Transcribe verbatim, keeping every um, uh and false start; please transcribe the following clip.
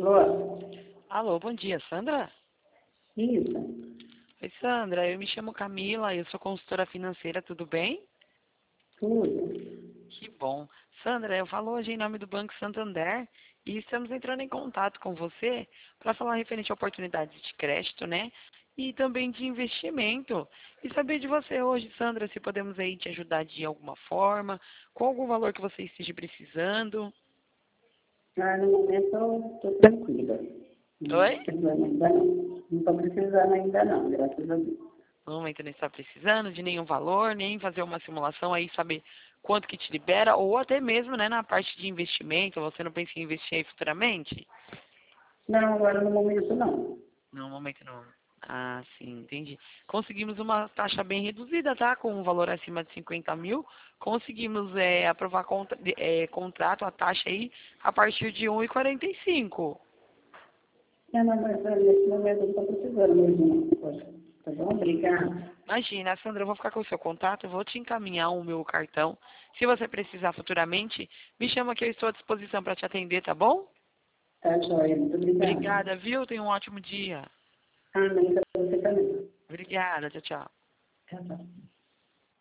Alô? Alô, bom dia, Sandra? Isso, Oi, Sandra, eu me chamo Camila, eu sou consultora financeira, tudo bem? tudo. Que bom. Sandra, eu falo hoje em nome do Banco Santander e estamos entrando em contato com você para falar referente a oportunidades de crédito, né? E também de investimento. E saber de você hoje, Sandra, se podemos aí te ajudar de alguma forma, com algum valor que você esteja precisando. Ah, no momento eu estou tranquila. Não Oi? estou precisando ainda não. Não estou precisando ainda não, graças a Deus. No momento não está precisando de nenhum valor, nem fazer uma simulação aí, saber quanto que te libera, ou até mesmo, né, na parte de investimento, você não pensa em investir aí futuramente? Não, agora no momento não. No momento não. Ah, sim, entendi. Conseguimos uma taxa bem reduzida, tá? Com um valor acima de cinquenta mil. Conseguimos é, aprovar contra, é, contrato, a taxa aí, a partir de um vírgula quarenta e cinco. É, não, mas eh, nesse momento eu não estou precisando mesmo não. Poxa, tá bom? Obrigada. Imagina, Sandra, eu vou ficar com o seu contato, eu vou te encaminhar o meu cartão. Se você precisar futuramente, me chama que eu estou à disposição para te atender, tá bom? Tá, joia. Muito obrigada. Obrigada, viu? Tenha um ótimo dia. Amém para você também. Obrigada, tchau, tchau. Tchau, tchau.